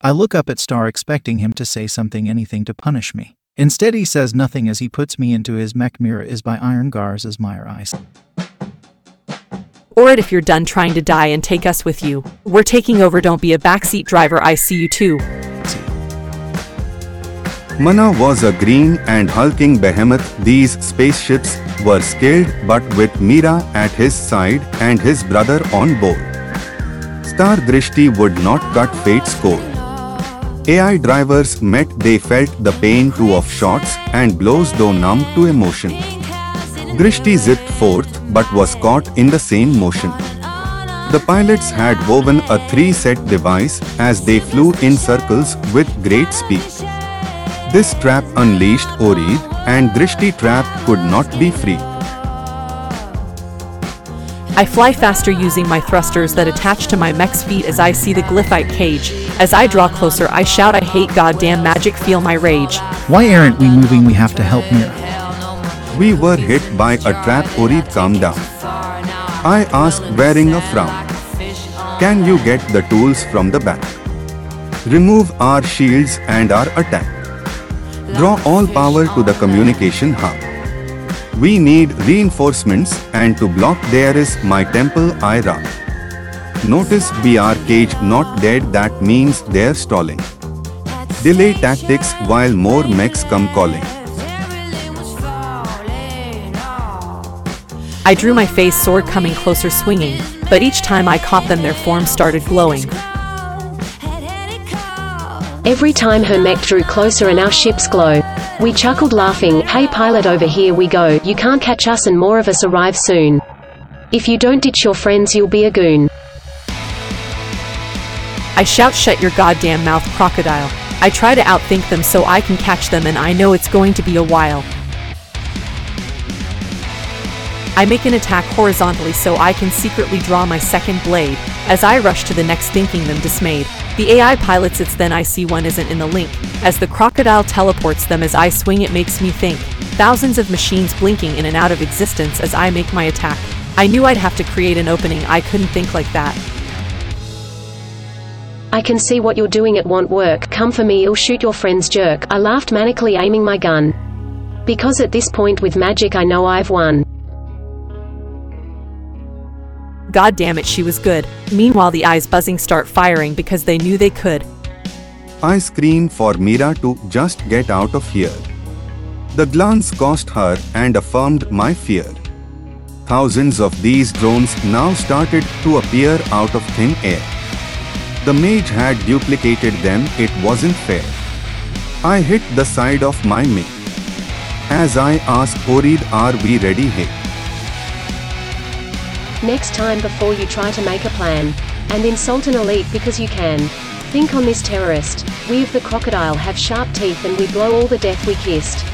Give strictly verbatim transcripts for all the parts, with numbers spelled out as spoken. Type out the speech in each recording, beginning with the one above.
I look up at Star expecting him to say something, anything to punish me. Instead he says nothing as he puts me into his mech. Mira is by Iron Gars as Meyer Ice. Or if you're done trying to die and take us with you. We're taking over, don't be a backseat driver, I see you too. Mana was a green and hulking behemoth. These spaceships were skilled, but with Mira at his side and his brother on board, Star Drishti would not cut fate's cord. A I drivers met, they felt the pain too of shots and blows, though numb to emotion. Drishti zipped forth, but was caught in the same motion. The pilots had woven a three-set device as they flew in circles with great speed. This trap unleashed Oread, and Drishti trap could not be freed. I fly faster using my thrusters that attach to my mech's feet as I see the glyphite cage. As I draw closer, I shout, I hate goddamn magic, feel my rage. Why aren't we moving? We have to help Mira. We were hit by a trap, Oread, calm down. I asked, wearing a frown. Can you get the tools from the back? Remove our shields and our attack. Draw all power to the communication hub. We need reinforcements, and to block there is my temple Ira. Notice we are caged, not dead, that means they're stalling. Delay tactics while more mechs come calling. I drew my face, sword coming closer, swinging, but each time I caught them their forms started glowing. Every time her mech drew closer and our ships glow. We chuckled laughing, hey pilot, over here we go, you can't catch us and more of us arrive soon. If you don't ditch your friends you'll be a goon. I shout, shut your goddamn mouth, crocodile. I try to outthink them so I can catch them, and I know it's going to be a while. I make an attack horizontally so I can secretly draw my second blade, as I rush to the next, thinking them dismayed. The A I pilots, it's then I see one isn't in the link. As the crocodile teleports them as I swing, it makes me think. Thousands of machines blinking in and out of existence as I make my attack. I knew I'd have to create an opening, I couldn't think like that. I can see what you're doing, it won't work, come for me, you'll shoot your friend's jerk. I laughed manically, aiming my gun. Because at this point with magic I know I've won. God damn it, she was good. Meanwhile the eyes buzzing start firing because they knew they could. I screamed for Mira to just get out of here. The glance caused her and affirmed my fear. Thousands of these drones now started to appear out of thin air. The mage had duplicated them, it wasn't fair. I hit the side of my mate. As I asked Oread, are we ready? Hey. Next time before you try to make a plan, and insult an elite because you can. Think on this, terrorist. We of the crocodile have sharp teeth and we blow all the death we kissed.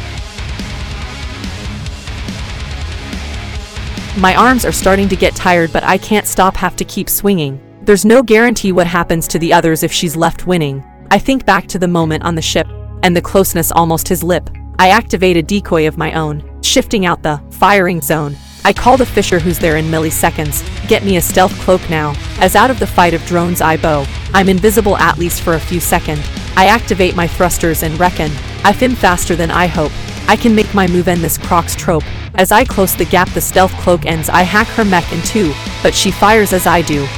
My arms are starting to get tired, but I can't stop, have to keep swinging. There's no guarantee what happens to the others if she's left winning. I think back to the moment on the ship, and the closeness almost his lip. I activate a decoy of my own, shifting out the firing zone. I call the fisher who's there in milliseconds, get me a stealth cloak now, as out of the fight of drones I bow. I'm invisible at least for a few seconds. I activate my thrusters and reckon I fin faster than I hope. I can make my move, end this croc's trope. As I close the gap the stealth cloak ends, I hack her mech in two, but she fires as I do.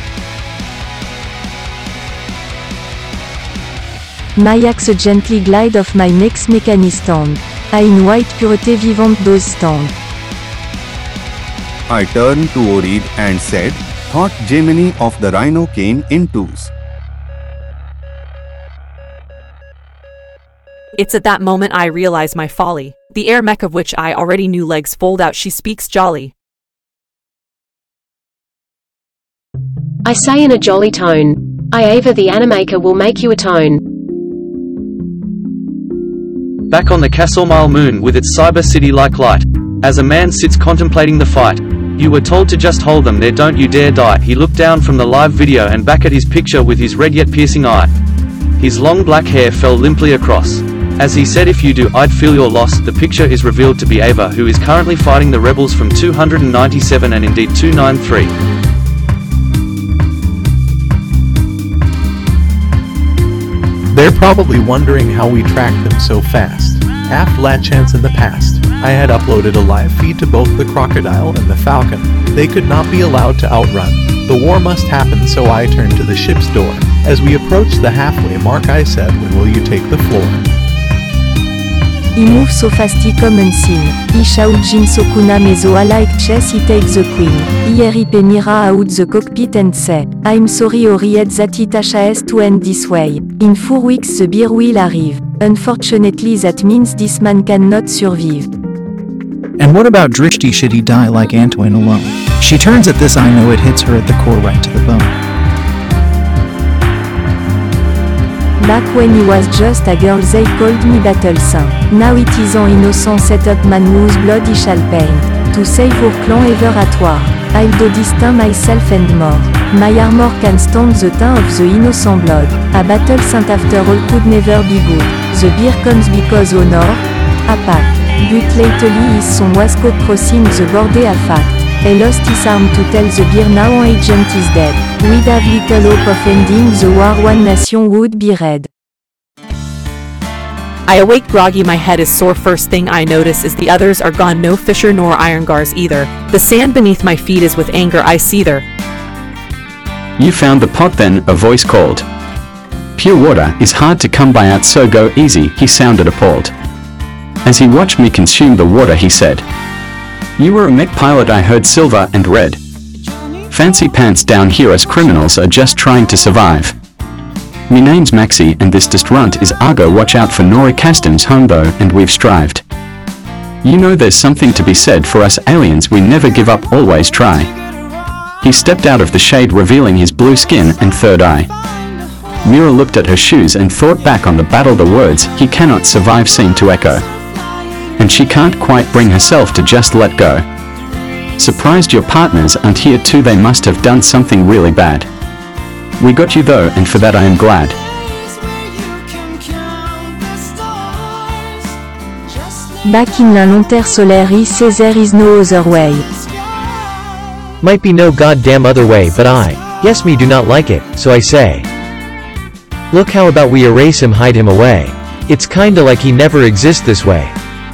My axe gently glide off my next mechanism. I in white purity vivante those stand. I turned to Oread and said, thought Gemini of the Rhino came in twos. It's at that moment I realize my folly. The air mech of which I already knew legs fold out, she speaks jolly. I say in a jolly tone, I Ava the Animaker will make you atone. Back on the Castlemile moon with its cyber city-like light, as a man sits contemplating the fight. You were told to just hold them there, don't you dare die. He looked down from the live video and back at his picture with his red yet piercing eye. His long black hair fell limply across. As he said, if you do, I'd feel your loss. The picture is revealed to be Ava, who is currently fighting the rebels from two ninety-seven and indeed two ninety-three. probably wondering how we tracked them so fast. After that chance in the past, I had uploaded a live feed to both the Crocodile and the Falcon. They could not be allowed to outrun. The war must happen, so I turned to the ship's door. As we approached the halfway mark, I said, "When will you take the floor?" He moves so fast he come unseen. He shout Jin Sokuna mezo I like chess he take the queen. Hier he pay Mira out the cockpit and say, "I'm sorry Oriet that it has to end this way. In four weeks the beer will arrive. Unfortunately that means this man cannot survive." And what about Drishti? Should he die like Antoine alone? She turns at this. I know it hits her at the core, right to the bone. Back when he was just a girl they called me Battle Saint. Now it is an innocent setup man whose blood he shall paint. To save our clan ever at war. I'll do distinct myself and more. My armor can stand the taint of the innocent blood. A Battle Saint after all could never be good. The beer comes because honor. A pack. But lately his son was caught crossing the border a fact. He lost his arm to tell the beer now an agent is dead. We'd have little hope of ending the war, one nation would be red. I awake groggy, my head is sore. First thing I notice is the others are gone, no Fisher nor Irongars either. The sand beneath my feet is with anger I seether. "You found the pot then?" a voice called. "Pure water is hard to come by out, so go easy," he sounded appalled. As he watched me consume the water, he said, "You were a mech pilot, I heard, silver and red. Fancy pants down here, us criminals are just trying to survive. Me name's Maxi and this distrunt is Argo. Watch out for Nori Caston's home though, and we've strived. You know there's something to be said for us aliens, we never give up, always try." He stepped out of the shade, revealing his blue skin and third eye. Mira looked at her shoes and thought back on the battle. The words, "He cannot survive," seemed to echo. And she can't quite bring herself to just let go. "Surprised your partners aren't here too, they must have done something really bad. We got you though, and for that I am glad." Back in l'inventaire solaire he says there is no other way. Might be no goddamn other way, but I, yes me do not like it, so I say. Look, how about we erase him, hide him away? It's kinda like he never exists this way.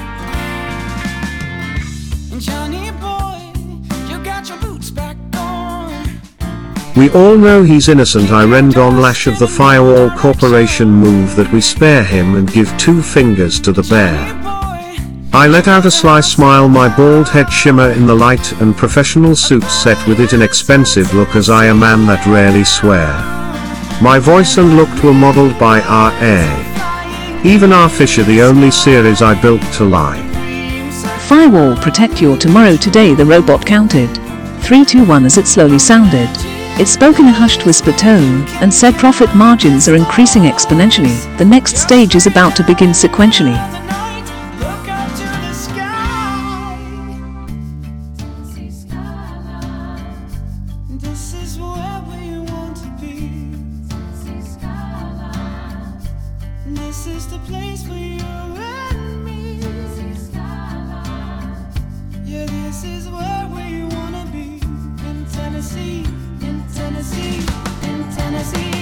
We all know he's innocent. I rend on Lash of the Firewall Corporation move that we spare him and give two fingers to the bear. I let out a sly smile, my bald head shimmer in the light, and professional suits set with it an expensive look, as I a man that rarely swear. My voice and look were modeled by R A Even R Fisher, the only series I built to lie. Firewall, protect your tomorrow today, the robot counted. three two one as it slowly sounded. It spoke in a hushed whisper tone, and said profit margins are increasing exponentially, the next stage is about to begin sequentially. This is the place for you and me. Yeah, this is where we wanna be. In Tennessee, in Tennessee, in Tennessee.